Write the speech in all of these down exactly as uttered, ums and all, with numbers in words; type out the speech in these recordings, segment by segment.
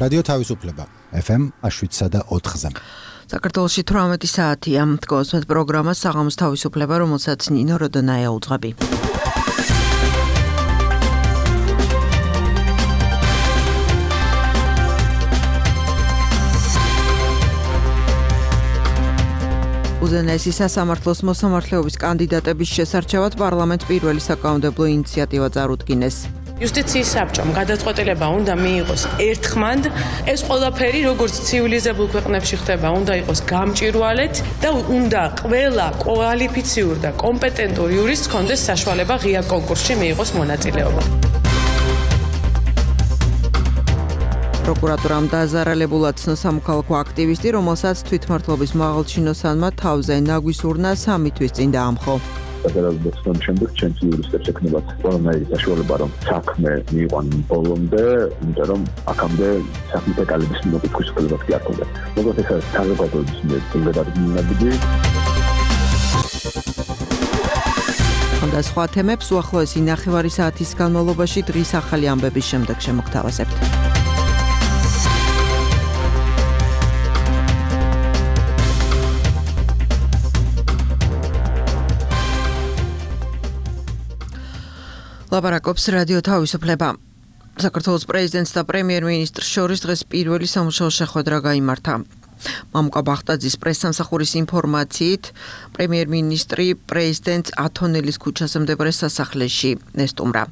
რადიო თავისუფლება ეფ ემ შვიდსა და ოთხზე. საქართველოში თვრამეტი საათია. თქვენს პროგრამა საღამოს თავისუფლება, რომელსაც ნინო როდონაია უძღვები. უზენაესი სასამართლოს მოსამართლეობის კანდიდატების შესარჩევად პარლამენტს პირველი საკანონმდებლო ინიციატივა წარუდგინეს. Იუსტიციის საბჭომ გადაწყვეტილება უნდა მიიღოს ერთხმად, ეს ყველაფერი როგორც ცივილიზებულ ქვეყნებში ხდება, უნდა იყოს გამჭვირვალედ და უნდა ყველა კვალიფიციურ და კომპეტენტურ იურისტს ჰქონდეს საშუალება ღია კონკურსში მიიღოს მონაწილეობა. პროკურატურამ დააზარალებულა ცნო სამოქალაქო აქტივისტი, რომელსაც თვითმმართველობის მაღალჩინოსანმა თავზე ნაგვისურნა სამი თვის წინ დაამხო. გადაგაცნობის შემდეგ ჩემს იურისტებს ექნებათ ყველანაირი საშუალება რომ საქმე მიიყვანონ ბოლომდე, იმიტომ რომ აქამდე საქმეთა კალიბრის მოკითხვის უფლებაც კი არ ჰქონდა. როგორც ეს საზოგადოების მიერ გადადგმული. და სხვა თემებს უახლოესი ნახევარი საათის განმავლობაში დღის ახალი ამბების შემდეგ შემოგთავაზებთ. ლაპარაკობს რადიო თავისუფლება. საქართველოს პრეზიდენტს და პრემიერ-მინისტრს შორის დღეს პირველი სამუშაო შეხვედრა გაიმართა. მამუკა ბახტაძის პრესსამსახურის ინფორმაციით, პრემიერ-მინისტრი პრეზიდენტს ათონელის ქუჩაზე მდებარე სასახლეში ესტუმრა.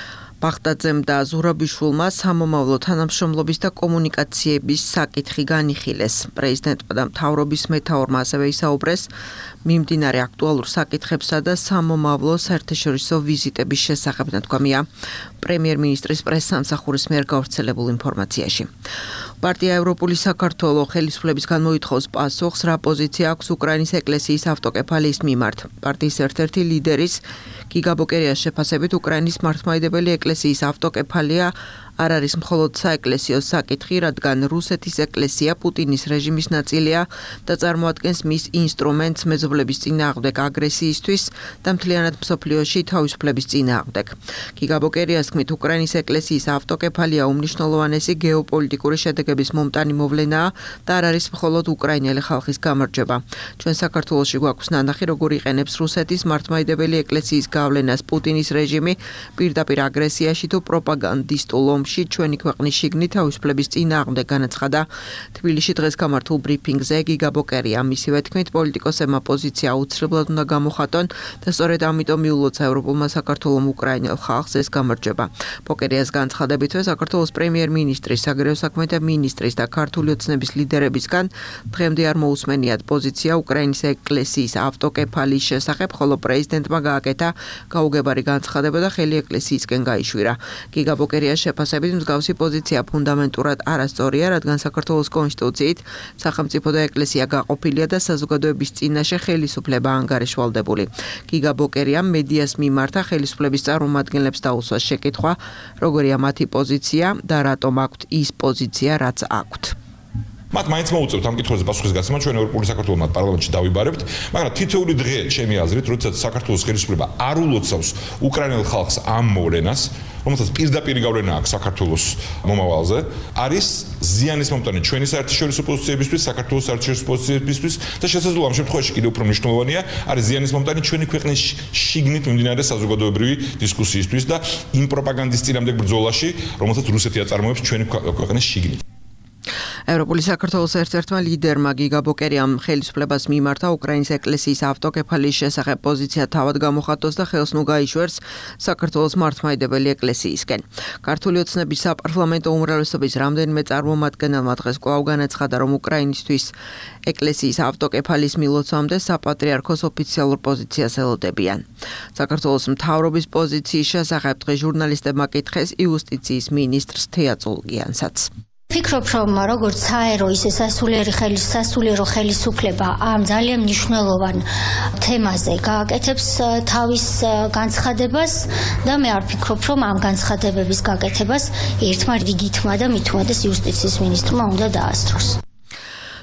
ბახტაძემ და ზურაბიშვილმა სამომავლო თანამშრომლობის და კომუნიკაციების საკითხი განიხილეს. პრეზიდენტმა და მთავრობის მეთაურმა ასევე ისაუბრეს მიმდინარე აქტუალურ საკითხებსა და სამომავლო საერთაშორისო ვიზიტების შესახებ, ნათქვამია პრემიერ-მინისტრის პრესსამსახურის მიერ გავრცელებულ ინფორმაციაში. პარტია ევროპული საქართველო ხელისუფლების გამოითხოვს პასუხს, რა პოზიცია აქვს უკრაინის ეკლესიის ავტოკეფალიის მიმართ. პარტიის ერთ-ერთი ლიდერის გიგა ბოკერიას შეფასებით უკრაინის მართლმადიდებელი ეკლესიის ავტოკეფალია არ არის მხოლოდ საეკლესიო საკითხი, რადგან რუსეთის ეკლესია პუტინის რეჟიმის ნაწილია და წარმოადგენს მის ინსტრუმენტს მეზობლების წინააღმდეგ აგრესიისთვის და მთლიანად მსოფლიოში თავისუფლების წინააღმდეგ. გიგა ბოკერიას თქმით, უკრაინის ეკლესიის ავტოკეფალია უმნიშვნელოვანესი გეოპოლიტიკური შედეგების მომტანი მოვლენაა და არ არის მხოლოდ უკრაინელი ხალხის გამარჯვება. ჩვენ საქართველოში გვაქვს ნანახი, როგორ იყენებს რუსეთის მართლმადიდებელი ეკლესიის გავლენას პუტინის რეჟიმი პირდაპირ აგრესიაში თუ პროპაგანდისტულ ომში ჩვენი ქვეყნის შიგნით თავისუფლების წინააღმდეგ, განაცხადა თბილისში დღეს გამართულ ბრიფინგზე გიგა ბოკერია. მისივე თქმით, პოლიტიკოსებმა პოზიცია აუცილებლად უნდა გამოხატონ და სწორედ ამიტომ მიულოცა ევროპულმა საქართველომ უკრაინელ ხალხს ეს გამარჯვება. ბოკერიას განცხადებითვე საქართველოს პრემიერ-მინისტრის, საგარეო საქმეთა მინისტრის და ქართული ოცნების ლიდერებისგან დღემდე არ მოусმენიათ პოზიცია უკრაინის ეკლესიის ავტოკეფალიის შესახებ, ხოლო პრეზიდენტმა გააკეთა გაუგებარი განცხადება და ხელი ეკლესიისკენ გაიშვირა. გიგა ბოკერიას შეფასებით მსგავსი პოზიცია ფუნდამენტურად არასწორია, რადგან საქართველოს კონსტიტუციით სახელმწიფო და ეკლესია გაყოფილია და საზოგადოების წინაშე ხელისუფლება ანგარიშვალდებული. გიგა ბოკერიამ მედიას მიმართა ხელისუფლების წარმომადგენლებს დაუსვა შეკითხვა, როგორია მათი პოზიცია და რატომ აქვთ ის პოზიცია, რაც აქვთ. მათ მაინც მოუწევთ ამ კითხვაზე პასუხის გაცემა, ჩვენ ევროპული საქართველოს პარლამენტში დავიბარებთ, მაგრამ თითოეული დღე ჩემი აზრით, როდესაც საქართველოს ხელისუფლება არ ულოცავს უკრაინელ ხალხს ამ მოვლენას, რომელსაც პირდაპირ გავლენა აქვს საქართველოს მომავალზე, არის ზიანის მომტანი ჩვენი საერთაშორისო პოზიციებისთვის, საქართველოს საერთაშორისო პოზიციებისთვის და შესაძლოა ამ შემთხვევაში კიდევ უფრო მნიშვნელოვანია, არის ზიანის მომტანი ჩვენი ქვეყნის შიგნით მიმდინარე საზოგადოებრივი დისკუსიისთვის და იმ პროპაგანდის წინააღმდეგ ბრძოლაში, რომელსაც რუსეთი აწარმოებს ჩვენი ქვეყნის შიგნით. ევროპული საქართველოს ერთ-ერთმა ლიდერმა გიგა ბოკერიამ ხელისუფლებას მიმართა უკრაინის ეკლესიის ავტოკეფალიის შესახებ პოზიცია თავად გამოხატოს და ხელს ნუ გაიშვერს საქართველოს მართლმადიდებელი ეკლესიისკენ. ქართული ოცნების საპარლამენტო უმრავლესობის რამდენიმე წარმომადგენელმა დღეს კვლავ განაცხადა, რომ უკრაინისთვის ეკლესიის ავტოკეფალიის მილოცვამდე საპატრიარქოს ოფიციალურ პოზიციას ელოდებიან. საქართველოს მთავრობის პოზიციის შესახებ დღეს ჟურნალისტებმა კითხეს იუსტიციის მინისტრს თეა წულგიანსაც. ფიქრობ, რომ როგორც საერო, ისე სასულიერო ხელის სასულიერო ხელისუფლება ამ ძალიან მნიშვნელოვან თემაზე გააკეთებს თავის განცხადებას და მე არ ფიქრობ, რომ ამ განცხადებების გაკეთებას ერთმა რიგითმა და მithumedes იუსტიციის მინისტრმა უნდა დაასწროს.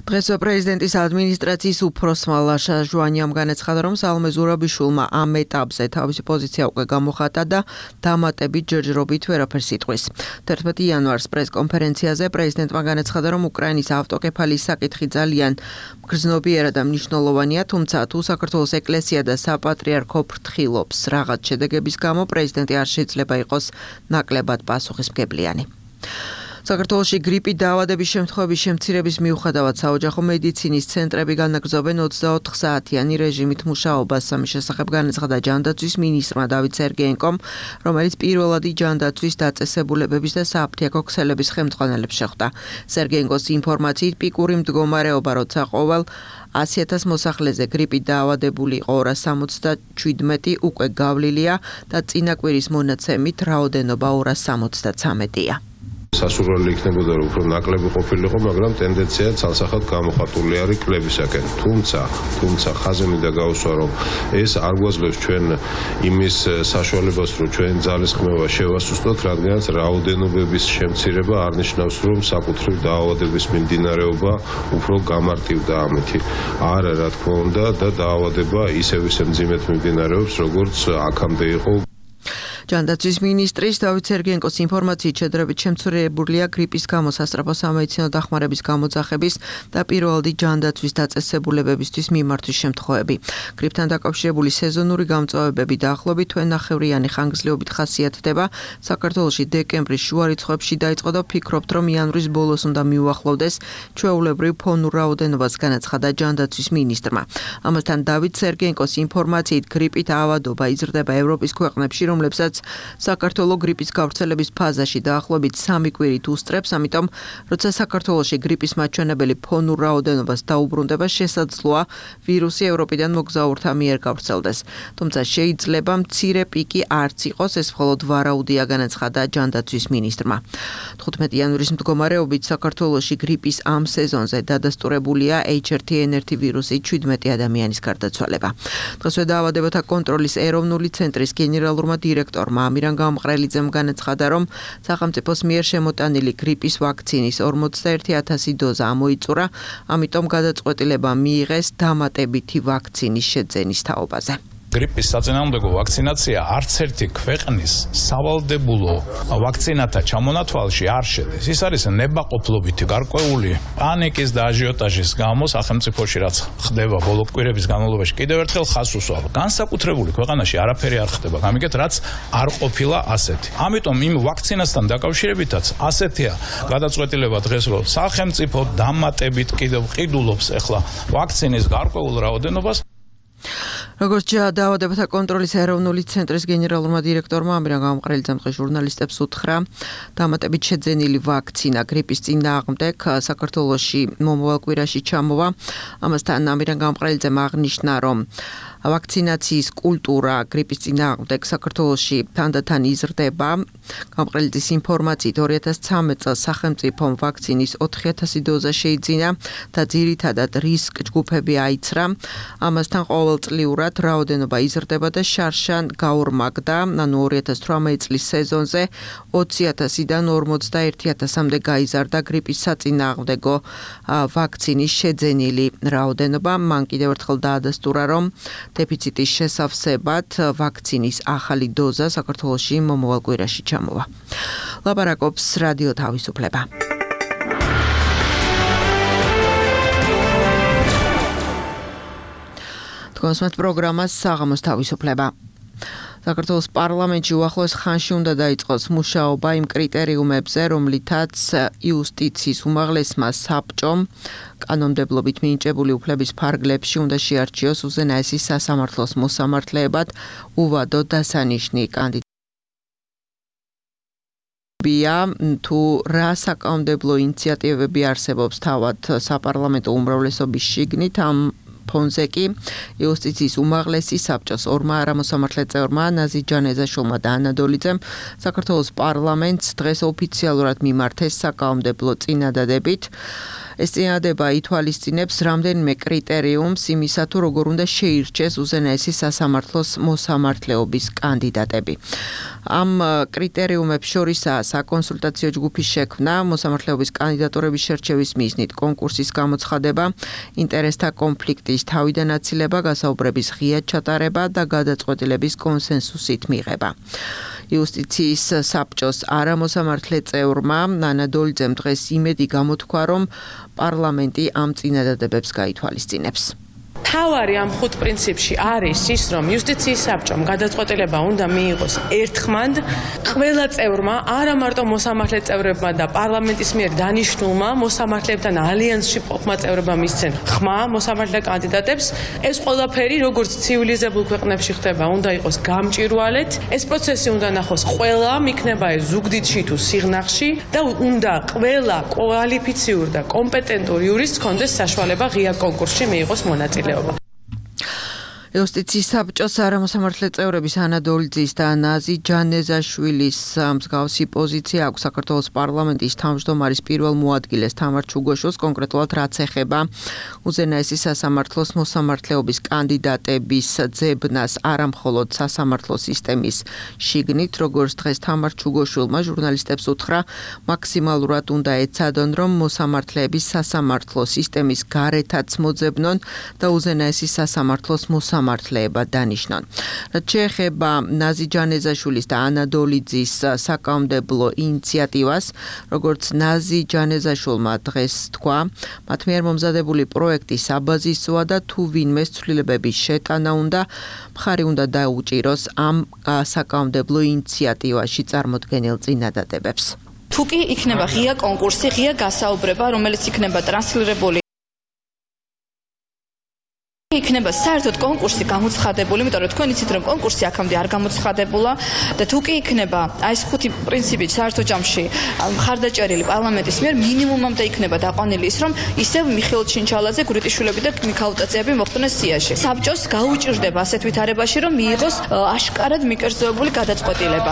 დღეს პრეზიდენტის ადმინისტრაციის უფროსმა ლაშა ჟუანიამ განაცხადა, რომ სალომე ზურაბიშვილმა ამ ეტაპზე თავისი პოზიცია უკვე გამოხატა და დამატებით ჯერჯერობით ვერაფერს იტყვის. თერთმეტი იანვარს პრესკონფერენციაზე პრეზიდენტმა განაცხადა, რომ უკრაინის ავტოკეფალის საკითხი ძალიან გრძნობიერა და მნიშვნელოვანია, თუმცა თუ საქართველოს ეკლესია და საპატრიარქო ფრთხილობს რაღაც შედეგების გამო, პრეზიდენტი არ შეიძლება იყოს ნაკლებად პასუხისმგებლიანი. საქართველოში გრიპით დაავადების შემთხვევების შემცირების მიუხედავად საოჯახო მედიცინის ცენტრები განაგრძობენ ოცდაოთხ საათიანი რეჟიმით მუშაობას. ამის შესახებ განაცხადა ჯანდაცვის მინისტრმა დავით სერგეენკომ, რომელიც პირველადი ჯანდაცვის დაწესებულებების და სააფთიაქო ქსელების ხელმძღვანელებს შეხვდა. სერგეენკოს ინფორმაციით პიკური მდგომარეობა, როცა ყოველ ასი ათას მოსახლეზე გრიპით დაავადებული იყო ორას სამოცდაშვიდმეტი უკვე გავლილია და წინა კვირის მონაცემით რაოდენობა ორას სამოცდაცამეტია. სასურველი იქნებოდა რომ უფრო ნაკლები ყოფილიყო, მაგრამ ტენდენცია ცალსახად გამოხატული არის კლებისაკენ. თუმცა, თუმცა ხაზი მინდა გაუსვა, რომ ეს არ გვაძლევს ჩვენ იმის საშუალებას, რომ ჩვენ ძალისხმევა შევასუსტოთ, რადგანაც რაოდენობების შემცირება არ ნიშნავს, რომ საკუთრივ დაავადების მიმდინარეობა უფრო გამარტივდა ამითი. არა, რა თქმა უნდა, და დაავადება ისევ ისე მძიმედ მიმდინარეობს, როგორც აქამდე იყო. ჯანდაცვის მინისტრის დავით სერგეენკოს ინფორმაციით შედარებით შემცირებულია გრიპის გამო სასწრაფო სამედიცინო დახმარების გამოძახების და პირველადი ჯანდაცვის დაწესებულებებისთვის მიმართვის შემთხვევები. გრიპთან დაკავშირებული სეზონური გამწვავებები დაახლოებით თვენახევრიანი ხანგრძლივობით ხასიათდება. საქართველოში დეკემბრის შუა რიცხვებში დაიწყო და ვფიქრობთ, რომ იანვრის ბოლოს უნდა მიუახლოვდეს ჩვეულებრივ ფონურ რაოდენობას, განაცხადა ჯანდაცვის მინისტრმა. ამასთან დავით სერგეენკოს ინფორმაციით გრიპით ავადობა იზრდება ევროპის ქვეყნებში, რომლებსაც საქართველოს გრიპის გავრცელების ფაზაში დაახლოებით სამი კვირით უსწრებს, ამიტომ როცა საქართველოში გრიპის მაჩვენებელი ფონურ რაოდენობას დაუბრუნდება, შესაძლოა ვირუსი ევროპიდან მოგზაურთა მიერ გავრცელდეს. თუმცა შეიძლება მცირე პიკი არც იყოს, ეს მხოლოდ ვარაუდია, განაცხადა ჯანდაცვის მინისტრმა. თხუთმეტი იანვრის მდგომარეობით საქართველოში გრიპის ამ სეზონზე დადასტურებულია ეიჩ არ თი ენ ერთი ვირუსით შვიდმეტი ადამიანის გარდაცვალება. დღესვე დაავადებათა კონტროლის ეროვნული ცენტრის გენერალურმა დირექტორმა ამირან გამყრელიძემ განაცხადა, რომ სახელმწიფოს მიერ შემოტანილი გრიპის ვაქცინის ორმოცდაერთი ათასი დოზა ამოიწურა, ამიტომ გადაწყვეტილება მიიღეს დამატებითი ვაქცინის შეძენის თაობაზე. გრიპის საწინააღმდეგო ვაქცინაცია არც ერთი ქვეყნის სავალდებულო ვაქცინათა ჩამონათვალში არ შედის. ის არის ნებაყოფლობითი გარკვეული პანიკის და აჟიოტაჟის გამო სახელმწიფოში, რაც ხდება ბოლო კვირების განმავლობაში. კიდევ ერთხელ ხაზს უსვამ, განსაკუთრებული ქვეყანაში არაფერი არ ხდება, გამიგეთ, რაც არ ყოფილა ასეთი. ამიტომ იმ ვაქცინასთან დაკავშირებითაც ასეთია გადაწყვეტილება დღეს, რომ სახელმწიფო დამატებით კიდევ ყიდულობს ახლა ვაქცინის გარკვეულ რაოდენობას. როგორც დაავადებათა კონტროლის ეროვნული ცენტრის გენერალურმა დირექტორმა ამირან გამყრელიძემ დღეს ჟურნალისტებს უთხრა, დამატებით შეძენილი ვაქცინა გრიპის წინააღმდეგ საქართველოში მომავალ კვირაში ჩამოვა. ამასთან ამირან გამყრელიძემ აღნიშნა, რომ ვაქცინაციის კულტურა გრიპის წინააღმდეგ საქართველოში თანდათან იზრდება. გამყრელიძის ინფორმაციით ორი ათას ცხრამეტ წელს სახელმწიფომ ვაქცინის ოთხი ათასი დოზა შეიძინა და ძირითადად რისკ ჯგუფები აიცრა. ამასთან ყოველწლიურად რაოდენობა იზრდება და შარშან გაორმაგდა, ანუ ორი ათას თვრამეტი წლის სეზონზე ოცი ათასიდან ორმოცდაერთი ათასამდე გაიზარდა გრიპის საწინააღმდეგო ვაქცინის შეძენილი რაოდენობა. მან კიდევ ერთხელ დაადასტურა, რომ დეფიციტის შესავსებად ვაქცინის ახალი დოზა საქართველოში მომავალ კვირაში ჩამოვა. ლაპარაკობს რადიო თავისუფლება. თქვენს პროგრამას საღამოს თავისუფლება. საქართველოს პარლამენტში უახლოეს ხანში უნდა დაიწყოს მუშაობა იმ კრიტერიუმებზე, რომლითაც იუსტიციის უმაღლესმა საბჭომ კანონმდებლობით მინიჭებული უფლების ფარგლებში უნდა შეარჩიოს უზენაესი სასამართლოს მოსამართლეებად უვადო დასანიშნი კანდიდატებია, თუ რა საკანონმდებლო ინიციატივები არსებობს თავად საპარლამენტო უმრავლესობის შიგნით. ამ ფონზე კი იუსტიციის უმაღლესი საბჭოს ორმა არამოსამართლე წევრმა ნაზი ჯანეზაშვილმა და ანა დოლიძემ საქართველოს პარლამენტს დღეს ოფიციალურად მიმართეს საკანონმდებლო წინადადებით. ეს წინადადება ითვალისწინებს რამდენიმე კრიტერიუმს იმისა თუ როგორ უნდა შეირჩეს უზენაესი სასამართლოს მოსამართლეობის კანდიდატები. Ამ კრიტერიუმებს შორისაა საკონსულტაციო ჯგუფის შექმნა, მოსამართლეობის კანდიდატურების შერჩევის მიზნით კონკურსის გამოცხადება, ინტერესთა კონფლიქტის თავიდან აცილება, გასაუბრების ღია ჩატარება და გადაწყვეტილების კონსენსუსით მიღება. იუსტიციის საბჭოს არამოსამართლე წევრმა ნანა დოლიძემ დღეს იმედი გამოთქვა, რომ პარლამენტი ამ წინადადებებს გაითვალისწინებს. თავარი ამ ხუთ პრინციპში არის ის, რომ იუსტიციის საბჭომ გადაწყვეტილება უნდა მიიღოს ერთხმად ყველა წევრმა, არა მარტო მოსამართლე წევრებმა და პარლამენტის მიერ დანიშნულმა მოსამართლებთან ალიანსში მყოფმა წევრებმა მისცენ ხმა მოსამართლე კანდიდატებს. ეს ყველაფერი, როგორც ცივილიზებულ ქვეყნებში ხდება, უნდა იყოს გამჭვირვალედ. ეს პროცესი უნდა ნახოს ყველა, იქნება ეს ზუგდიდში თუ სიღნაღში და უნდა ყველა კვალიფიციურ და კომპეტენტურ იურისტს ჰქონდეს საშუალება ღია კონკურსში მიიღოს მონაწილეობა. იუსტიციის საბჭოს არამოსამართლე წევრების ანა დოლიძის და ნაზი ჯანეზაშვილის მსგავსი პოზიცია აქვს საქართველოს პარლამენტის თავმჯდომარის პირველ მოადგილეს თამარ ჩუგოშვილს, კონკრეტულად რაც ეხება უზენაესი სასამართლოს მოსამართლეობის კანდიდატების ძებნას არა მხოლოდ სასამართლო სისტემის შიგნით, როგორც დღეს თამარ ჩუგოშვილმა ჟურნალისტებს უთხრა, მაქსიმალურად უნდა ეცადონ, რომ მოსამართლეების სასამართლო სისტემის გარეთაც მოძებნონ და უზენაესი სასამართლოს მოსამართლეობა მართლეება დანიშნონ. რაც შეეხება ნაზი ჯანეზაშვილის და ანა დოლიძის საკანონმდებლო ინიციატივას, როგორც ნაზი ჯანეზაშვილმა დღეს თქვა, მათ მიერ მომზადებული პროექტი საბაზისოა და თუ ვინმეს ცვლილებების შეტანა უნდა, მხარი უნდა დაუჭიროს ამ საკანონმდებლო ინიციატივაში წარმოდგენილ წინადადებებს. თუ კი იქნება ღია კონკურსი, ღია გასაუბრება, რომელიც იქნება ტრანსლირებული იქნება საერთოდ კონკურსი გამოცხადებული, იმიტომ რომ თქვენ იცით რომ კონკურსი აქამდე არ გამოცხადებულა და თუ კი იქნება აი ეს ხუთი პრინციპი საერთოდ ჯამში მხარდაჭერილი პარლამენტის მიერ მინიმუმამდე იქნება დაყვანილი ის რომ ისევ მიხეილ ჩინჩალაძე, გვრიტიშვილები და მიქაუტაძეები მოხვდნენ სიაში. საბჭოს გაუჭირდება ასეთ ვითარებაში რომ მიიღოს აშკარად მიკერძოებული გადაწყვეტილება.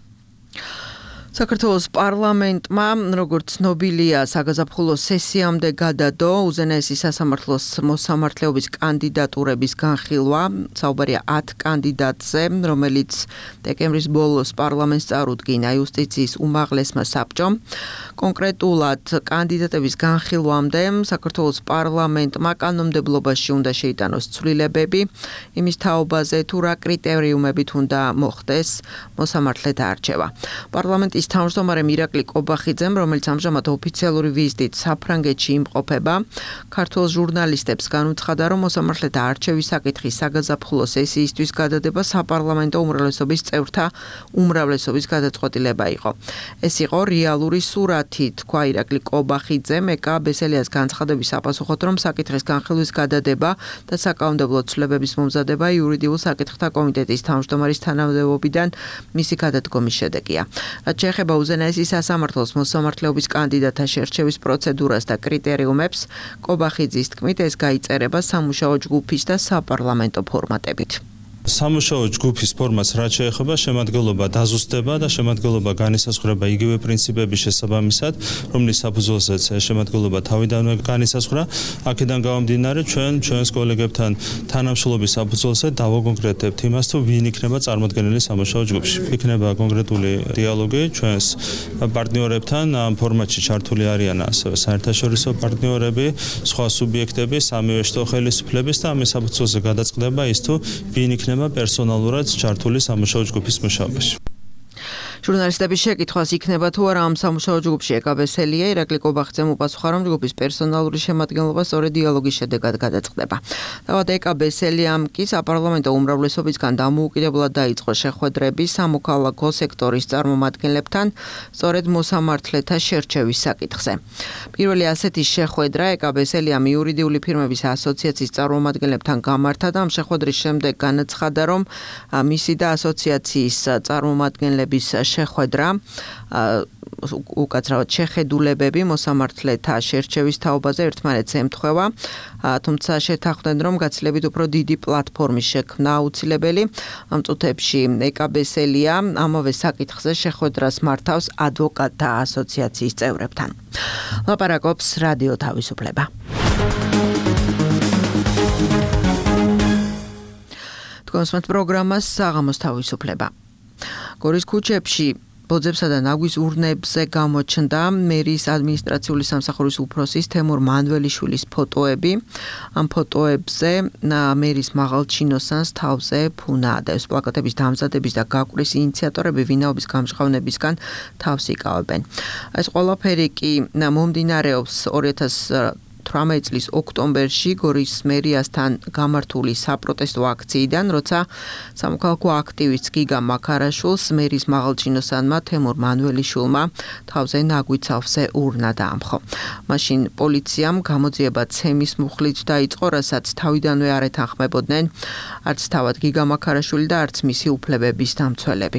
საქართველოს პარლამენტმა, როგორც ცნობილია, საგაზაფხულო სესიამდე გადადო უზენაესი სასამართლოს მოსამართლეობის კანდიდატურების განხილვა. საუბარია ათ კანდიდატზე, რომელიც დეკემბრის ბოლოს პარლამენტს წარუდგინა იუსტიციის უმაღლესმა საბჭომ. კონკრეტულად კანდიდატების განხილვამდე საქართველოს პარლამენტმა კანონმდებლობაში უნდა შეიტანოს ცვლილებები იმის თაობაზე, თუ რა კრიტერიუმებით უნდა მოხდეს მოსამართლეთა არჩევა. პარლამენტის თავმჯდომარემ ირაკლი კობახიძემ, რომელიც ამჟამად ოფიციალური ვიზიტით საფრანგეთში იმყოფება, ქართულ ჟურნალისტებს განუცხადა, რომ მოსამართლეთა არჩევის საკითხის საგაზაფხულო სესიისთვის გადადება საპარლამენტო უმრავლესობის წევრთა უმრავლესობის გადაწყვეტილება იყო. ეს იყო რეალური სურათი, თქვა ირაკლი კობახიძემ, ეკა ბესელიას განცხადების საპასუხოდ, რომ საკითხის განხილვის გადადება და საკანონმდებლო ცვლილებების მომზადება იურიდიულ საკითხთა კომიტეტის თავმჯდომარის თანამდებობიდან მისი გადადგომის შედეგია. რაც ეხება უზენაესი სასამართლოს მოსამართლეობის კანდიდატთა შერჩევის პროცედურას და კრიტერიუმებს, კობახიძის თქმით, ეს გაიწერება სამუშაო ჯგუფის და საპარლამენტო ფორმატებით. სამუშაო ჯგუფის ფორმას რაც შეეხება შემადგენლობა დაზუსტება და შემადგენლობა განისაზღვრება იგივე პრინციპების შესაბამისად, რომლის საფუძველზეც შემადგენლობა თავიდანვე განისაზღვრა. აქედან გამომდინარე, ჩვენ ჩვენს კოლეგებთან თანამშრომლობის საფუძველზე დავაკონკრეტებთ იმას, თუ ვინ იქნება წარმოდგენილი სამუშაო ჯგუფში. იქნება კონკრეტული დიალოგი ჩვენს პარტნიორებთან, ამ ფორმატში ჩართული არიან ასევე საერთაშორისო პარტნიორები, სხვა სუბიექტები, სამივე შტო ხელისუფლების და ამის საფუძველზე გადაწყდება ის, თუ ვინ იქნება პერსონალურად ჩართული სამუშაო ჯგუფის მუშაობაში. ჟურნალისტების შეკითხვას იქნება თუ არა ამ სამუშაო ჯგუფში ეკა ბესელია, ირაკლი კობახიძემ უპასუხა, რომ ჯგუფის პერსონალური შემადგენლობა სწორედ დიალოგის შედეგად გადაწყდება. თავად ეკა ბესელიამ კი საპარლამენტო უმრავლესობისგან დამოუკიდებლად დაიწყო შეხვედრები სამოქალაქო სექტორის წარმომადგენლებთან, სწორედ მოსამართლეთა შერჩევის საკითხზე. პირველი ასეთი შეხვედრა ეკა ბესელიამ იურიდიული ფირმების ასოციაციის წარმომადგენლებთან გამართა და ამ შეხვედრის შემდეგ განაცხადა, რომ მისი და ასოციაციის წარმომადგენლების შეხვედრა უკაცრავად შეხედულებები მოსამართლეთა შერჩევის თაობაზე ერთმანეთს ემთხვევა, თუმცა შეთანხმდნენ, რომ გაცილებით უფრო დიდი პლატფორმის შექმნა აუცილებელი. ამ წუთებში ეკაბესელია ამავე საკითხზე შეხვედრას მართავს ადვოკატთა ასოციაციის წევრებთან. ლაპარაკობს რადიო თავისუფლება. კონსმეთ პროგრამას საღამოს თავისუფლება. გორის ქუჩებში ბოძებსა და ნაგვის ურნებზე გამოჩნდა მერის ადმინისტრაციული სამსახურის უფროსის თემურ მანველიშვილის ფოტოები. ამ ფოტოებზე მერის მაღალ ჩინოსანს თავზე ფუნა და ეს პლაკატების დამზადების და გაკვრის ინიციატორები ვინაობის გამჟღავნებისგან თავს იკავებენ. ეს ყველაფერი კი მომდინარეობს ორი ათასი თვრამეტი წლის ოქტომბერში გორის მერიასთან გამართული საპროტესტო აქციიდან, როცა სამოქალაქო აქტივისტ გიგა მაქარაშვილს მერის მაღალჩინოსანმა თემურ მანველიშვილმა თავზე ნაგვით სავსე ურნა დაამხო. მაშინ პოლიციამ გამოძიება ცემის მუხლით დაიწყო, რასაც თავიდანვე არ ეთანხმებოდნენ არც თავად გიგა მაქარაშვილი და არც მისი უფლებების დამცველები.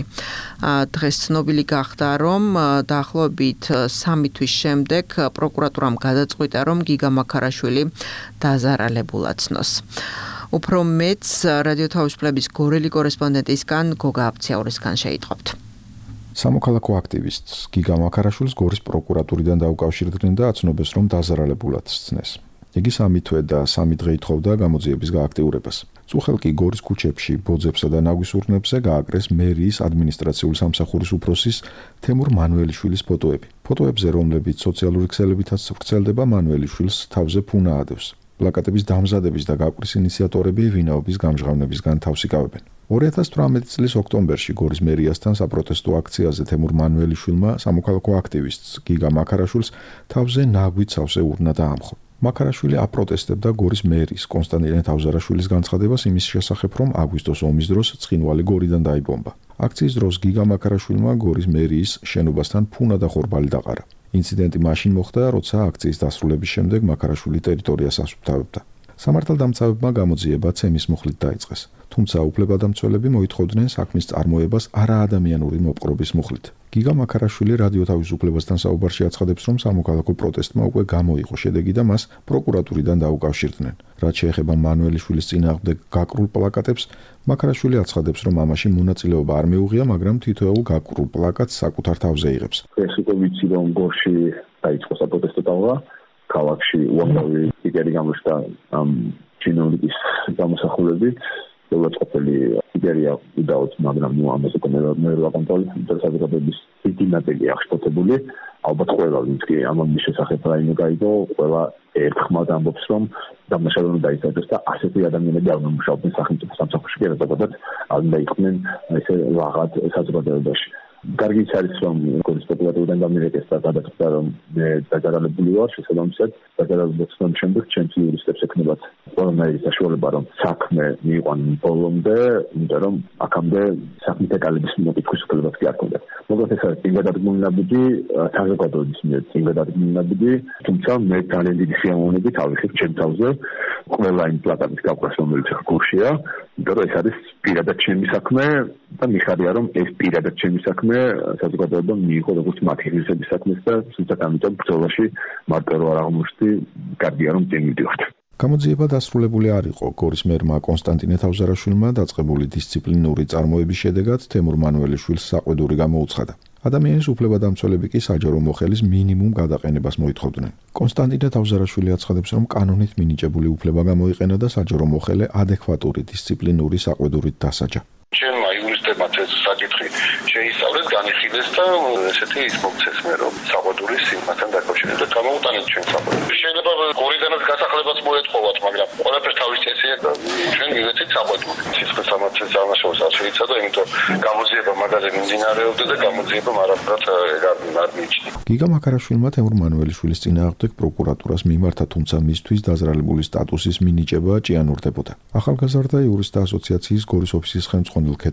დღეს ცნობილი გახდა, რომ დაახლოებით სამი თვის შემდეგ პროკურატურამ გადაწყვიტა, რომ გიგა მაქარაშვილი დაზარალებულად ცნოს. უფრო მეც რადიო თავისუფლების გორელი კორესპონდენტისგან გოგა აფციაურისგან შეიტყობთ. სამოქალაქო აქტივისტს გიგა მაქარაშვილს გორის პროკურატურიდან დაუკავშირდნენ და აცნობეს, რომ დაზარალებულად სცნეს. იგი სამი თვე და სამი დღე ითხოვდა გამოძიების გააქტიურებას. წუხელ კი გორის ქუჩებში ბოძებსა და ნაგვის ურნებზე გააკრეს მერიის ადმინისტრაციული სამსახურის უფროსის თემურ მანველიშვილის ფოტოები. ფოტოებზე, რომლებიც სოციალური ქსელებითაც ვრცელდება, მანველიშვილს თავზე ფუნა ადევს. პლაკატების დამზადების და გაკვრის ინიციატორები ვინაობის გამჟღავნებისგან თავს იკავებენ. ორი ათასი თვრამეტი წლის ოქტომბერში გორის მერიასთან საპროტესტო აქციაზე თემურ მანველიშვილმა სამოქალაქო აქტივისტს გიგა მაქარაშვილს თავზე ნაგვით სავსე ურნა დაამხო. მაქარაშვილი აპროტესტებდა გორის მერის კონსტანტინე თავზარაშვილის განცხადებას იმის შესახებ, რომ აგვისტოს ომის დროს ცხინვალი გორიდან დაიბომბა. აქციის დროს გიგა მაქარაშვილმა გორის მერიის შენობასთან ფუნა და ხორბალი დაყარა. ინციდენტი მაშინ მოხდა, როცა აქციის დასრულების შემდეგ მაქარაშვილი ტერიტორიას ასუფთავებდა. სამართალდამცავებმა გამოძიება ცემის მუხლით დაიწყეს, თუმცა უფლებადამცველები მოითხოვდნენ საქმის წარმოებას არაადამიანური მოპყრობის მუხლით. გიგა მაქარაშვილი რადიო თავისუფლებასთან საუბარში აცხადებს, რომ სამოქალაქო პროტესტმა უკვე გამოიყო შედეგი და მას პროკურატურიდან დაუკავშირდნენ. რაც შეეხება მანველიშვილის წინააღმდეგ გაკრულ პლაკატებს, მაქარაშვილი აცხადებს, რომ ამაში მონაწილეობა არ მეუღია, მაგრამ თითოეულ გაკრულ პლაკატს საკუთარ თავზე იღებს. ეს უკვე ვიცი, რომ გორში დაიწყო საპროტესტო ტალღა. ქალაქში უამრავი ფიგური გამოჩნდა ამ ჩინოვნიკის გამოსახულებით. როგორც ყოფილი ფიგურია უდაოდ, მაგრამ ნუ ამაზე კონტროლი კონტროლი ინტერესების დიდი ნაწილი აღშფოთებული. ალბათ ყველა ვინც კი ამის შესახებ რაიმე გაიგო, ყველა ერთხმად ამბობს, რომ დამნაშავეები დაიჭერეს და ასეთი ადამიანები არ მომუშავდნენ სახელმწიფო სამსახურში, რადგან არ უნდა იყვნენ ესე ვაღად საზოგადოებაში. კარგიც არის, რომ გორის პროკურატურიდან გამირეკეს და გადაწყვიტა, რომ მე დაზარალებული ვარ, შესაბამისად დაზარალების შემდეგ ჩემს იურისტებს ექნებათ ყველანაირი საშუალება, რომ საქმე მიიყვანონ ბოლომდე, იმიტომ რომ აქამდე საქმის ეკალების მოკითხვის უფლებაც კი არ ქონდათ. მოკლედ ეს არის წინგადადგმული ნაბიჯი, საზოგადოების მიერ წინგადადგმული ნაბიჯი, თუმცა მე ძალიან დიდი სიამოვნებით ავიხებ ჩემ თავზე ყველა იმ პლაკატის გაკვეთას, რომელიც გურშია, იმიტომ რომ ეს არის პირადად ჩემი საქმე და მიხარია, რომ ეს პირადად ჩემი საქმე საზოგადოებამ მიიღო როგორც მათი ღირსების საქმეს და თუმცა ამიტომ ბრძოლაში მარტო რო არ აღმოჩნდი, კარგია რომ წინ მივდივართ. გამოძიება დასრულებული არ იყო. გორის მერმა კონსტანტინე თავზარაშვილმა დაწყებული დისციპლინური წარმოების შედეგად თემურ მანველიშვილს საყვედური გამოუცხადა. ადამიანის უფლებადამცველები კი საჯარო მოხელის მინიმუმ გადაყენებას მოითხოვდნენ. კონსტანტინე თავზარაშვილი აცხადებს, რომ კანონით მინიჭებული უფლება გამოიყენა და საჯარო მოხელე ადეკვატური დისციპლინური საყვედურით დასაჯა. ჩემმა იურისტებმა ეს საკითხი შეისწავლეს, განიხილეს და ესეთი ის მოგცეს მე, რომ საყვედურის სიმართლეთან დაკავშირებით გამოუტანეთ ჩვენ საყვედურს. შეიძლება გორიდანაც გასახლებაც მოეთხოვათ, მაგრამ ყველაფერს თავის წესია და ჩვენ მივეცით საყვედური. სისხლის სამართლის წარმოშობას ასე იცოდა, იმიტომ გამოძიება მაგაზე მიმდინარეობდა და გამოძიება არაფრად არ მიიჩნია. გიგა მაქარაშვილმა თემურ მანველიშვილის წინააღმდეგ პროკურატურას მიმართა, თუმცა მისთვის დაზრალებული სტატუსის მინიჭება ჭიანურდებოდა. ახალგაზრდა იურისტთა ასოციაციის გორის ოფისის ხელმძღვანელ ქეთი ბებია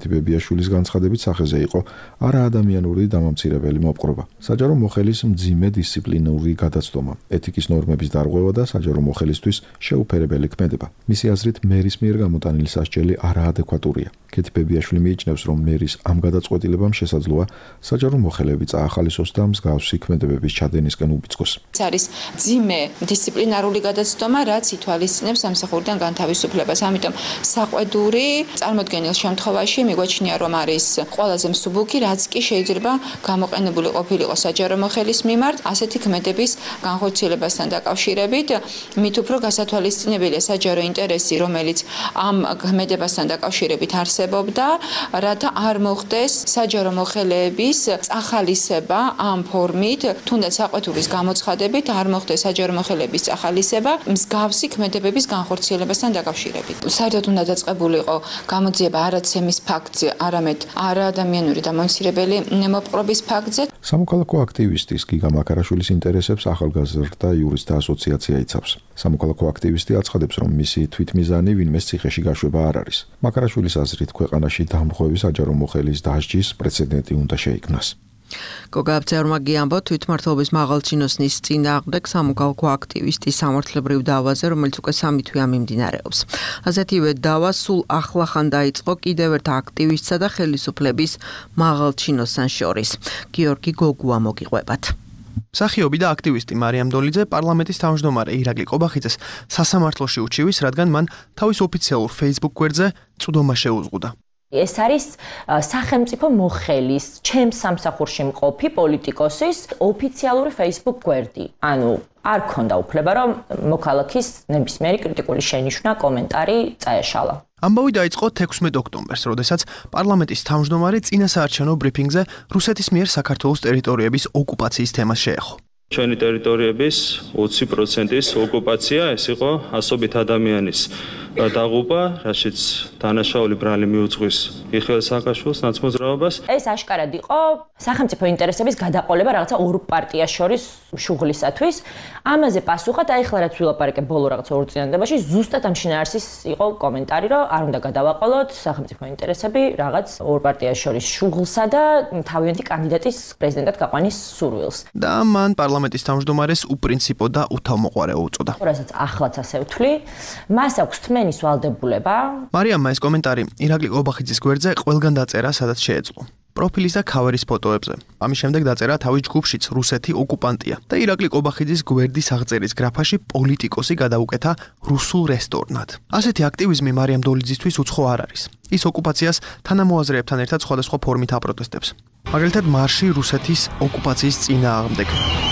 ბებიაშვილის განცხადებით სახეზე იყო არაადამიანური დამამცირებელი მოპყრობა. საჯარო მოხელის მძიმე დისციპლინური გადაცდომა, ეთიკის ნორმების დარღვევა და საჯარო მოხელისთვის შეუფერებელი ქმედება. მისი აზრით, მერის მიერ გამოტანილი სასჯელი არაადეკვატურია. ქეთი ბებიაშვილი მიიჩნევს, რომ მერის ამ გადაწყვეტილებამ შესაძლოა საჯარო მოხელეები წაახალისოს და მსგავსი ქმედებების ჩადენისკენ უბიძგოს. არის ძიმე დისციპლინარული გადაცდომა, რაც ითვალისწინებს სამსახურიდან განთავისუფლებას. ამიტომ საყვედური წარმოდგენილ შემთხვევაში მიგვაჩნია, რომ არის ყველაზე მსუბუქი, რაც კი შეიძლება გამოყენებული ყოფილიყო საჯარო მოხელის მიმართ ასეთი ქმედების განხორციელებასთან დაკავშირებით, მით უფრო გასათვალისწინებელია საჯარო ინტერესი, რომელიც ამ ქმედებასთან დაკავშირებით არსებობდა, რათა არ მოხდეს საჯარო მოხელეების წახალისება ამ ფორმით, თუნდაც საყვედურის გამოცხადებით არ მოხდეს საჯარო მოხელეების წახალისება მსგავსი ქმედებების განხორციელებასთან დაკავშირებით. საერთოდ უნდა დაწყებულიყო გამოძიება არა ცემის ფაქტზე, არამედ არაადამიანური დამამცირებელი მოპყრობის ფაქტზე. სამოქალაქო აქტივისტის გიგა მაკარაშვილის ინტერესებს ახალგაზრდა იურისტთა ასოციაცია იცავს. სამოქალაქო აქტივისტი აცხადებს, რომ მისი თვითმიზანი ვინმეს ციხეში გაშვება არ არის. მაკარაშვილის აზრით, ქვეყანაში დამრღვევი საჯარო მოხელის დასჯის პრეცედენტი უნდა შეიქმნას. გოგა აბძარმაგი ამბობს თვითმმართველობის მაღალჩინოსნის წინააღმდეგ სამოქალაქო აქტივისტის სამართლებრივ დავაზე, რომელიც უკვე სამი თვეა მიმდინარეობს. ასეთივე დავა სულ ახლახან დაიწყო კიდევ ერთ აქტივისტსა და ხელისუფლების მაღალჩინოსთან შორის. გიორგი გოგუა მოგიყვებათ. მსახიობი და აქტივისტი მარიამ დოლიძე პარლამენტის თავმჯდომარე ირაკლი ყობახიძეს სასამართლოში უჩივის, რადგან მან თავის ოფიციალურ Facebook გვერდზე წვდომა შეუზღუდა. ეს არის სახელმწიფო მოხელის, ჩემს სამსახურში მყოფი პოლიტიკოსის ოფიციალური Facebook გვერდი. ანუ არ ქონდა უფლება, რომ მოქალაქის ნებისმიერი კრიტიკული შენიშვნა, კომენტარი წაეშალა. ამბავი დაიწყო ექვსმეტ ოქტომბერს, როდესაც პარლამენტის თავმჯდომარე წინასაარჩევნო ბრიფინგზე რუსეთის მიერ საქართველოს ტერიტორიების ოკუპაციის თემას შეეხო. ჩვენი ტერიტორიების ოცი პროცენტის ოკუპაცია, ეს იყო ასობით ადამიანის დაღუპა, რაშიც დანაშაული ბრალი მიუძღვის მიხეილ სააკაშვილის ნაცმოძრაობას. ეს აშკარად იყო სახელმწიფო ინტერესების გადაყოლება რაღაცა ორ პარტიას შორის შუღლისათვის. ამაზე პასუხად აი ახლა რაც ვილაპარაკე ბოლო რაღაც ორ წინადადებაში, ზუსტად ამ შინაარსის იყო კომენტარი, რომ არ უნდა გადავაყოლოთ სახელმწიფო ინტერესები რაღაც ორ პარტიას შორის შუღლსა და თავიანთი კანდიდატის პრეზიდენტად გაყვანის სურვილს. და მან პარლამენტის თავმჯდომარეს უპრინციპო და უთავმოყარე უწოდა. რასაც ახლაც ასე ვთვლი, მას აქვს თმენის ვალდებულება. მარიამმა ეს კომენტარი ირაკლი ყობახიძის გვერდზე ყველგან დაწერა, სადაც შეეძლო. პროფილის და ქავერის ფოტოებზე. ამის შემდეგ დაწერა თავის ჯგუფშიც რუსეთი ოკუპანტია და ირაკლი ყობახიძის გვერდის აღწერის გრაფაში პოლიტიკოსი გადაუკეთა რუსულ რესტორნად. ასეთი აქტივიზმი მარიამ დოლიძისთვის უცხო არ არის. ის ოკუპაციას თანამოაზრეებთან ერთად სხვადასხვა ფორმით აპროტესტებს. მაგალითად მარში რუსეთის ოკუპაციის წინააღმდეგ.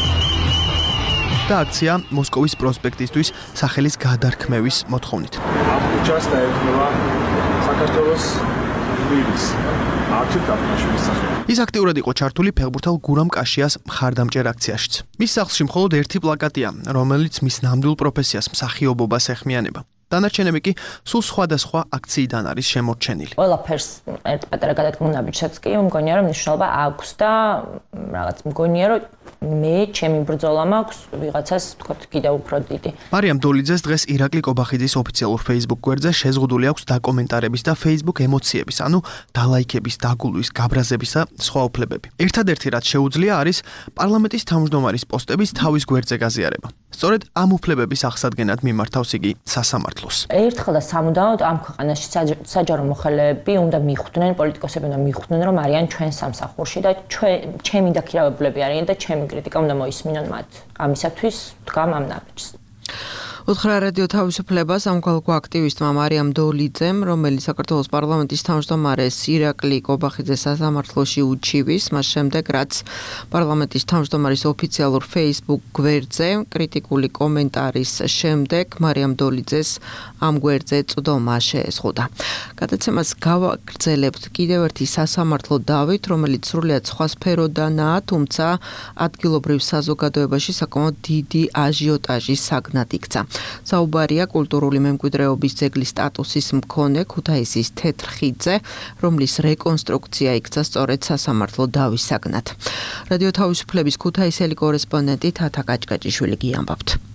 და აქცია მოსკოვის პროსპექტისთვის სახელის გადარქმევის მოთხოვნით. ამ ქუჩას დაექმნება საქართველოს გმირის არჩილ კაპიტაშვილის სახელი. ის აქტიურად იყო ჩართული ფეხბურთელ გურამ კაშიას მხარდამჭერ აქციაშიც. მის სახლში მხოლოდ ერთი პლაკატია, რომელიც მის ნამდვილ პროფესიას მსახიობობას ეხმიანება. დანარჩენები კი სულ სხვადასხვა აქციიდან არის შემორჩენილი. ყველაფერს ერთ პატარა გადადგმულ ნაბიჯსაც კი მგონია, რომ მნიშვნელობა აქვს და რაღაც მგონია, რომ მე ჩემი ბრძოლა მაქვს ვიღაცას თქვათ კიდევ უფრო დიდი. მარიამ დოლიძეს დღეს ირაკლი ყობახიძის ოფიციალურ Facebook გვერდზე შეზღუდული აქვს დაკომენტარების და Facebook ემოციების, ანუ დალაიქების, დაგულვის, გაბრაზების და სხვა უფლებები. ერთადერთი რაც შეუძლია არის პარლამენტის თავმჯდომარის პოსტების თავის გვერდზე გაზიარება. სწორედ ამ უფლებების აღსადგენად მიმართავს იგი სასამართლოს. ერთხელ და სამუდამოდ ამ ქვეყანაში საჯარო მოხელეები უნდა მიხვდნენ, პოლიტიკოსები უნდა მიხვდნენ, რომ არიან ჩვენ სამსახურში და ჩემი დაქირავებულები არიან და ჩემი კრიტიკა უნდა მოისმინონ მათ. ამისათვის ვდგამ ამ ნაბიჯს. უთხრა რადიო თავისუფლება სამოქალაქო აქტივისტმა მარიამ დოლიძემ, რომელიც საქართველოს პარლამენტის თავმჯდომარეს ირაკლი ყობახიძეს სასამართლოში უჩივის, მას შემდეგ რაც პარლამენტის თავმჯდომარის ოფიციალურ Facebook გვერდზე კრიტიკული კომენტარის შემდეგ მარიამ დოლიძეს ამ გვერდზე წვდომა შეეზღუდა. გადაცემას გავაგრძელებთ კიდევ ერთი სასამართლო დავით, რომელიც სრულიად სხვა სფეროდანაა, თუმცა ადგილობრივ საზოგადოებაში საკმაოდ დიდი აჟიოტაჟის საგნად იქცა. საუბარია კულტურული მემკვიდრეობის ძეგლის სტატუსის მქონე ქუთაისის თეთრ ხიდზე, რომლის რეკონსტრუქცია იქცა სწორედ სასამართლო დავის საგნად. რადიო თავისუფლების ქუთაისელი კორესპონდენტი თათა კაჭკაჭიშვილი გიამბობთ.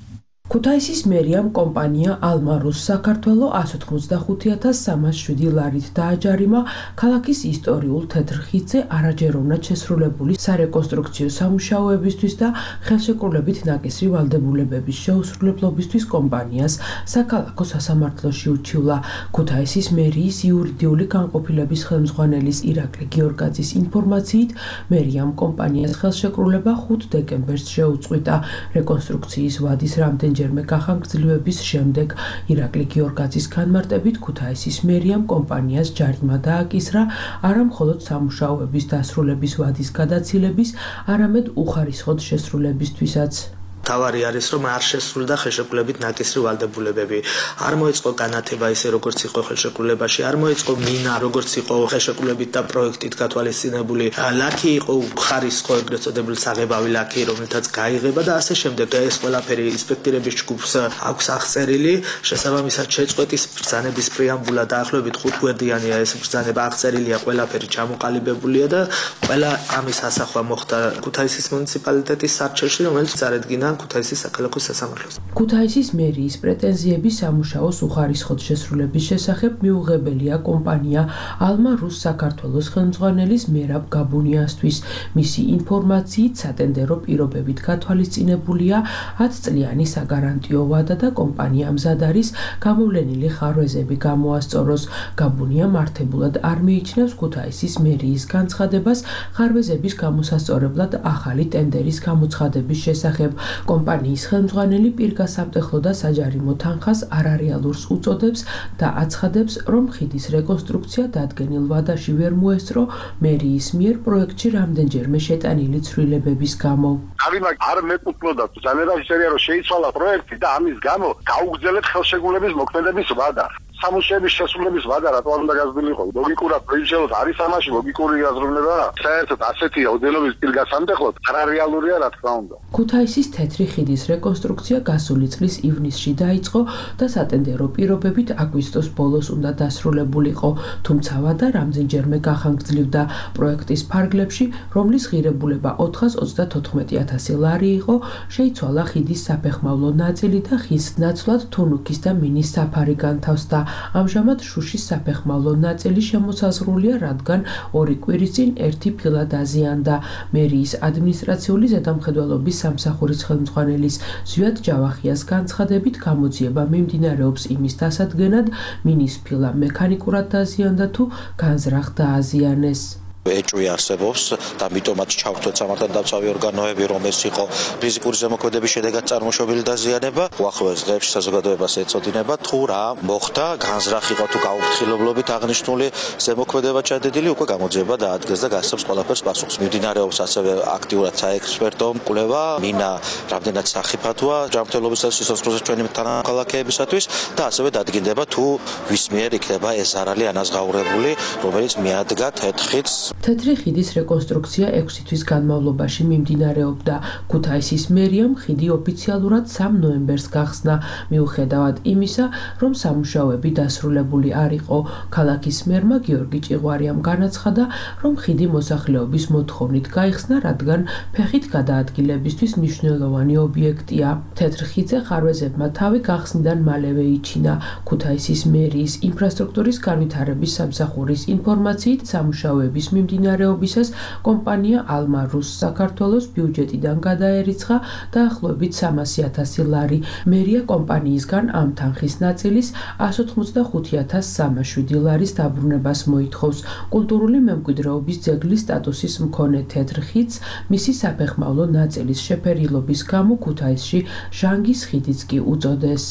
ქუთაისის მერიამ კომპანია ალმარუს საქართველო εκατს ოცდახუთი ათას სამას შვიდი ლარით დააჯარიმა ქალაქის ისტორიულ თეთრ ხიდზე არაჯეროვნად შესრულებული სარეკონსტრუქციო სამუშაოებისთვის და ხელშეკრულებით ნაკისრი ვალდებულებების შეუსრულებლობისთვის კომპანიას საქალაქო სასამართლოში ურჩივლა. ქუთაისის მერიის იურიდიული განყოფილების ხელმძღვანელის ირაკლი გიორგაძის ინფორმაციით, მერიამ კომპანიას ხელშეკრულება ხუთ დეკემბერს შეუწყვიტა. რეკონსტრუქციის ვადის რამდენ ჯერმე გახანგრძლივების შემდეგ ირაკლი გიორგაძის განმარტებით ქუთაისის მერიამ კომპანიას ჯარიმა დააკისრა არა მხოლოდ სამუშაოების დასრულების ვადის გადაცილების, არამედ უხარისხოდ შესრულებისთვისაც. თავარი არის რომ არ შესრულდა ხელშეკრულებით ნაკისრი ვალდებულებები. არ მოეწყო განათება ისე როგორც იყო ხელშეკრულებაში, არ მოეწყო მინა როგორც იყო ხელშეკრულებით და პროექტით გათვალისწინებული. ლაქი იყო ხარისხო ეგრეთ წოდებული საღებავი ლაქი, რომელთაც გაიღება და ასე შემდეგ. ეს ყველაფერი ინსპექტორების ჯგუფს აქვს აღწერილი. შესაბამისად შეწყვეტის ბრძანების პრეამბულა დაახლოებით ხუთ გვერდიანია. ეს ბრძანება აღწერილია, ყველაფერი ჩამოყალიბებულია და ყველა ამის ასახვა მოხდა ქუთაისის მუნიციპალიტეტის სარჩელში, რომელიც წარედგინა ქუთაისის საქალაქო სასამართლოს. ქუთაისის მერიის პრეტენზიები სამუშაოს უხარისხოდ შესრულების შესახებ მიუღებელია კომპანია ალმა რუს საქართველოს ხელმძღვანელის მერაბ გაბუნიასთვის. მისი ინფორმაციით სატენდერო პირობებით გათვალისწინებულია ათწლიანი საგარანტიო ვადა და კომპანია მზად არის გამოვლენილი ხარვეზები გამოასწოროს. გაბუნია მართებულად არ მიიჩნევს ქუთაისის მერიის განცხადებას ხარვეზების გამოსასწორებლად ახალი ტენდერის გამოცხადების შესახებ. კომპანიის ხელმძღვანელი პირგასამტეხლო და საჯარიმო თანხას არარეალურს უწოდებს და აცხადებს, რომ ხიდის რეკონსტრუქცია დადგენილ ვადაში ვერ მოესწრო მერიის მიერ პროექტში რამდენჯერმე შეტანილი ცვლილებების გამო. ამა არ მეკუთვნოდა ბრძანებაში წერია, რომ შეიცვალა პროექტი და ამის გამო გაუგრძელეთ ხელშეკრულების მოქმედების ვადა. სამუშაოების შესრულების ვადა რატო არ უნდა გაზრდილიყო? ლოგიკურად პრინციპულად არის ამაში ლოგიკური აზროვნება. საერთოდ ასეთია ოდენობის პირგასამტეხლოდ არარეალურია, რა თქმა უნდა. ქუთაისის თეთრი ხიდის რეკონსტრუქცია გასული წლის ივნისში დაიწყო და სატენდერო პირობებით აგვისტოს ბოლოს უნდა დასრულებულიყო, თუმცა ვადა რამდენჯერმე გახანგრძლივდა. პროექტის ფარგლებში, რომლის ღირებულება ოთხას ოცდათოთხმეტი ათასი ლარი იყო, შეიცვალა ხიდის საფეხმავლო ნაწილი და ხის ნაცვლად თუნუქის და მინის საფარი განთავსდა. ამჟამად შუშის საფეხმავლო ნაწილი შემოსაზღვრულია, რადგან ორი კვირის წინ ერთი ფილა დაზიანდა. მერიის ადმინისტრაციული ზედამხედველობის სამსახურის ხელმძღვანელის ზვიად ჯავახიას განცხადებით, გამოძიება მიმდინარეობს იმის დასადგენად, მინის ფილა მექანიკურად დაზიანდა თუ განზრახ დააზიანეს. ეჭვი არსებობს და ამიტომაც ჩავთვეთ სამართალდამცავი ორგანოები, რომ ეს იყო ფიზიკური ზემოქმედების შედეგად წარმოშობილი დაზიანება. უახლოეს დღეებში საზოგადოებას ეწოდინება, თუ რა მოხდა, განზრახ იყო თუ გაუფრთხილებლობით აღნიშნული ზემოქმედება ჩადენილი, უკვე გამოძიება დაადგეს და გასცემს ყველაფერს პასუხს. მიმდინარეობს ასევე აქტიურად საექსპერტო კვლევა, მინა რამდენად სახიფათოა ჯანმრთელობისა და სიცოცხლეზე ჩვენი ქალაქეებისათვის და ასევე დადგინდება, თუ ვის მიერ იქნება ეს ზარალი ანაზღაურებული, რომელიც მიადგა თეთრ ხიდს. თეთრი ხიდის რეკონსტრუქცია ექვსი თვის განმავლობაში მიმდინარეობდა. ქუთაისის მერიამ ხიდი ოფიციალურად სამ ნოემბერს გახსნა, მიუხედავად იმისა, რომ სამუშაოები დასრულებული არ იყო. ქალაქის მერმა გიორგი ჭიღვარიამ განაცხადა, რომ ხიდი მოსახლეობის მოთხოვნით გაიხსნა, რადგან ფეხით გადაადგილებისთვის მნიშვნელოვანი ობიექტია. თეთრ ხიდზე ხარვეზებმა თავი გახსნიდან მალევე იჩინა. ქუთაისის მერიის ინფრასტრუქტურის განვითარების სამსახურის ინფორმაციით სამუშაოების მიმდინარეობისას კომპანია ალმა რუს საქართველოს ბიუჯეტიდან გადაერიცხა დაახლოებით სამასი ათასი ლარი. მერია კომპანიისგან ამ თანხის ნაწილის εκατს ოცდახუთი ათას სამას შვიდი ლარის დაბრუნებას მოითხოვს. კულტურული მემკვიდრეობის ძეგლის სტატუსის მქონე თეთრ ხიდს მისი საფეხმავლო ნაწილის შეფერილობის გამო ქუთაისში ჟანგის ხიდიც კი უწოდეს.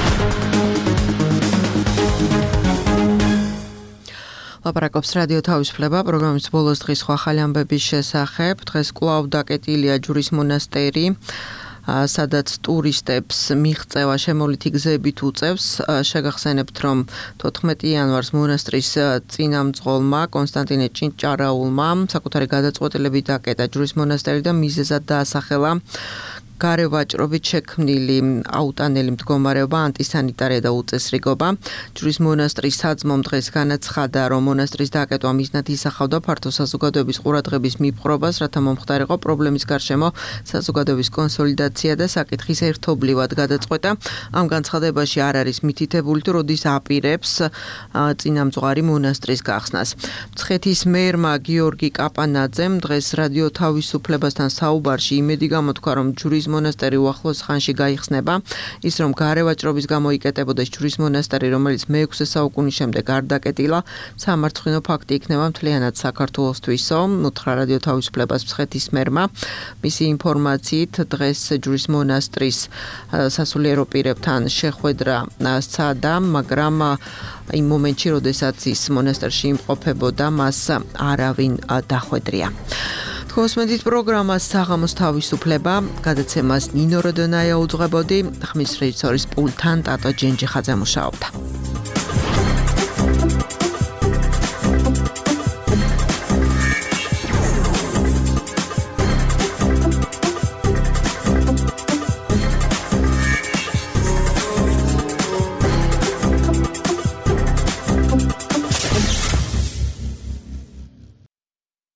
ლაპარაკობს რადიო თავისუფლება პროგრამის ბოლოს დღის სხვა ახალი ამბების შესახებ. დღეს კვლავ დაკეტილია ჯვრის მონასტერი, სადაც ტურისტებს მიღწევა შემოვლითი გზებით უწევს. შეგახსენებთ, რომ თოთხმეტი იანვარს მონასტრის წინამძღოლმა კონსტანტინე ჭინჭარაულმა საკუთარი გადაწყვეტილებით დაკეტა ჯვრის მონასტერი და მიზეზად დაასახელა გარევაჭრობით შექმნილი აუტანელი მდგომარეობა, ანტისანიტარია და უწესრიგობა. ჯვრის მონასტრის საძმომ დღეს განაცხადა, რომ მონასტრის დაკეტვა მიზნად ისახავდა ფართო საზოგადოების ყურადღების მიპყრობას, რათა მომხდარიყო პრობლემის გარშემო საზოგადოების კონსოლიდაცია და საკითხის ერთობლივად გადაწყვეტა. ამ განცხადებაში არ არის მითითებული, თუ როდის აპირებს წინამძღვარი მონასტრის გახსნას. მცხეთის მერმა გიორგი კაპანაძემ დღეს რადიო თავისუფლებასთან საუბარში იმედი გამოთქვა, რომ ჯვრის მონასტერი უახლოს ხანში გაიხსნება. ის რომ გარევაჭრობის გამო იკეტებოდეს ჯვრის მონასტერი, რომელიც მეექვსე საუკუნის შემდეგ არ დაკეტილა, სამარცხვინო ფაქტი იქნება მთლიანად საქართველოსთვისო, უთხრა რადიო თავისუფლებას მცხეთის მერმა. მისი ინფორმაციით დღეს ჯვრის მონასტრის სასულიერო პირებთან შეხვედრა სცადა, მაგრამ იმ მომენტში, როდესაც ის მონასტერში იმყოფებოდა, მას არავინ დახვედრია. Kosmetit პროგრამა საღამოს თავისუფლება, გადაცემას ნინო როდონაია უძღვებოდი, ხმის რეჟისორის პულტთან ტატო ჯენჯიხაძე მუშაობდა.